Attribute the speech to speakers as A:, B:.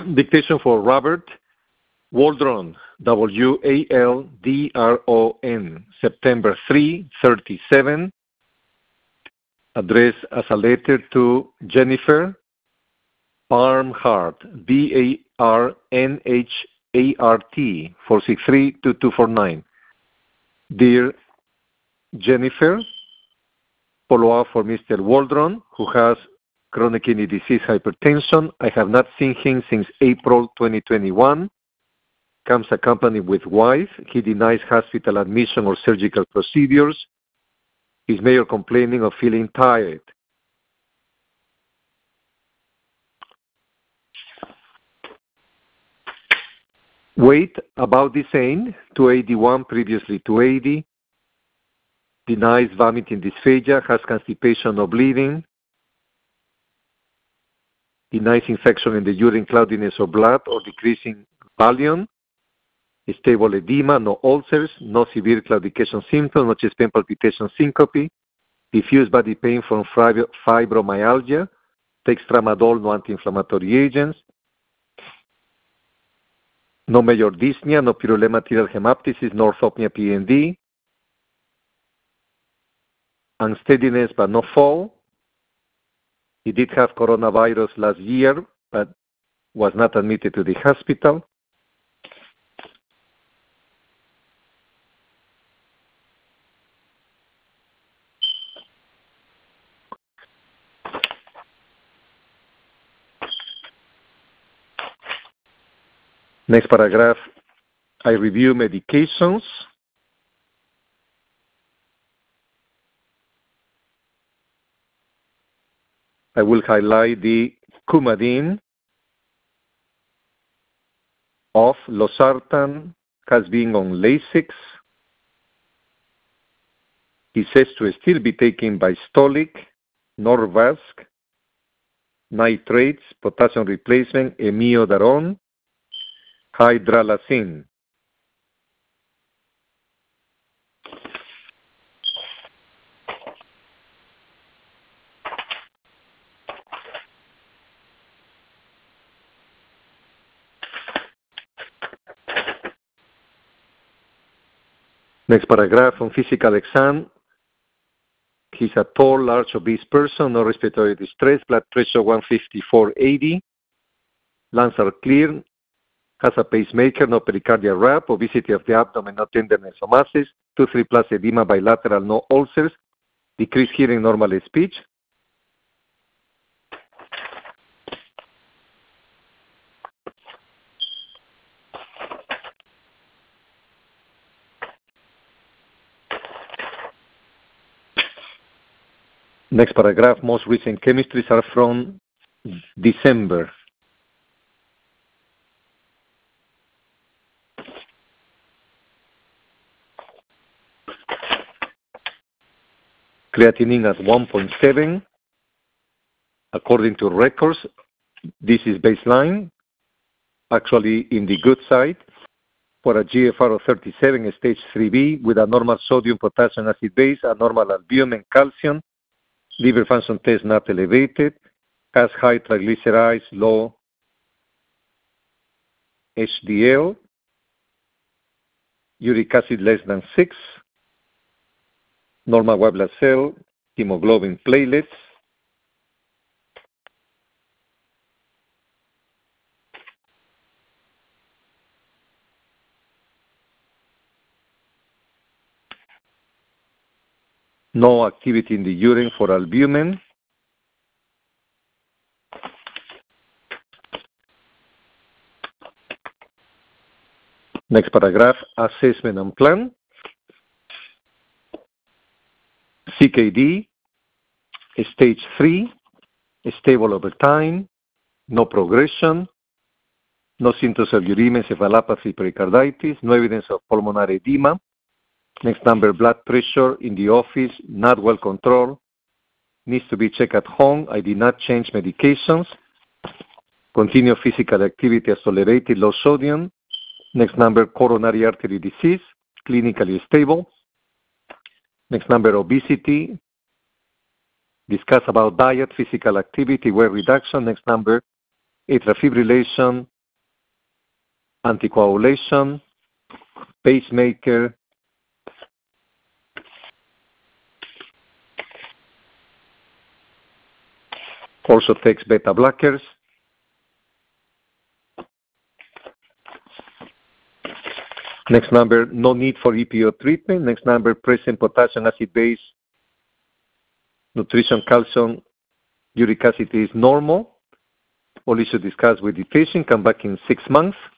A: Dictation for Robert Waldron, Waldron, September 3, 37. Addressed as a letter to Jennifer Barnhart, Barnhart, 463-2249. Dear Jennifer, follow up for Mr. Waldron, who has chronic kidney disease hypertension. I have not seen him since April 2021. Comes accompanied with wife. He denies hospital admission or surgical procedures. His mayor complaining of feeling tired. Weight about the same, 281, previously 280. Denies vomiting dysphagia, has constipation or bleeding. Denies infection in the urine, cloudiness or blood, or decreasing volume. Stable edema, no ulcers, no severe claudication symptoms, no chest pain, palpitation, syncope. Diffuse body pain from fibromyalgia. Takes tramadol, no anti-inflammatory agents. No major dyspnea, no purulema arterial hemoptysis, no orthopnea PND. Unsteadiness but no fall. He did have coronavirus last year, but was not admitted to the hospital. Next paragraph, I review medications. I will highlight the Coumadin of losartan, has been on Lasix. He says to still be taken by Stolic, Norvasc, nitrates, potassium replacement, Amiodarone, hydralazine. Next paragraph on physical exam. He's a tall, large, obese person, no respiratory distress, blood pressure 154/80. Lungs are clear, has a pacemaker, no pericardial wrap, obesity of the abdomen, no tenderness or masses, 2-3 plus edema bilateral, no ulcers, decreased hearing, normal speech. Next paragraph, most recent chemistries are from December. Creatinine at 1.7. According to records, this is baseline, actually in the good side, for a GFR of 37, stage 3B, with a normal sodium, potassium, acid base, a normal albumin, calcium, liver function test not elevated, has high triglycerides, low HDL, uric acid less than 6, normal white blood cell, hemoglobin, platelets. No activity in the urine for albumin. Next paragraph, assessment and plan. CKD, stage 3, stable over time, no progression, no symptoms of uremia, encephalopathy, pericarditis, no evidence of pulmonary edema. Next number, blood pressure in the office, not well controlled, needs to be checked at home. I did not change medications. Continue physical activity as tolerated, low sodium. Next number, coronary artery disease, clinically stable. Next number, obesity. Discuss about diet, physical activity, weight reduction. Next number, atrial fibrillation, anticoagulation, pacemaker, also takes beta blockers. Next number, no need for EPO treatment. Next number, present potassium acid base, nutrition, calcium, uric acid is normal. All issues discussed with the patient. Come back in 6 months.